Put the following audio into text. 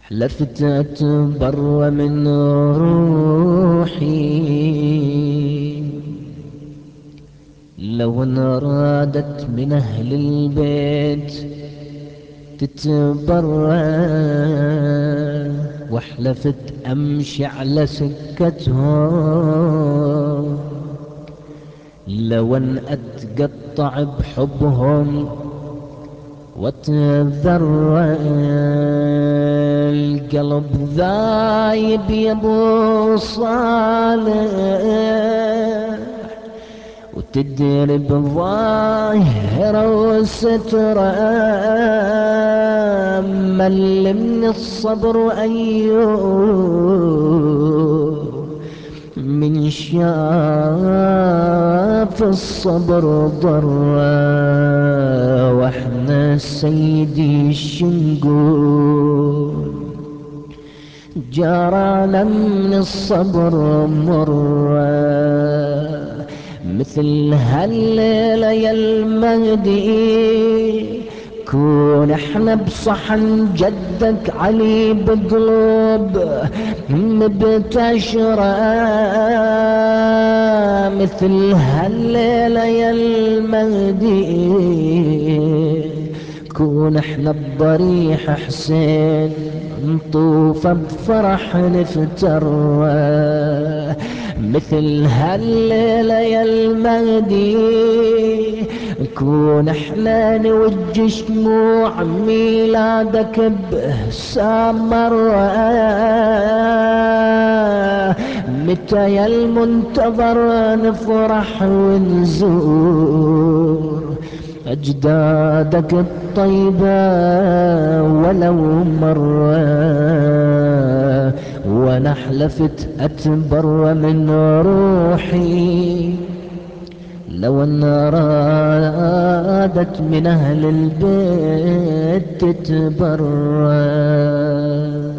حلفت أتبر من روحي لو ان أرادت من أهل البيت تتبرى، وحلفت أمشي على سكتهم لو ان أتقطع بحبهم وتذرى. القلب ذايب يا ابو صالح، وتدري بظاهره وستره، مل من الصبر أيوب من شاف الصبر ضره. واحنا سيدي شنقول جرانا من الصبر مرة، مثل هالليلة يا المهدي كون احنا بصحن جدك علي بقلوب مبتشرة. مثل هالليلة يا المهدي كون احنا بضريح حسين نطوف بفرح نفتروى. مثل هالليلة يا المهدي كون احنا نوج شموع ميلادك بإحسان مرة. متى يا المنتظر نفرح ونزور أجدادك الطيبة ولو مرة. وأنا حلفت أتبر من روحي لو أن أرادت من أهل البيت تتبرى.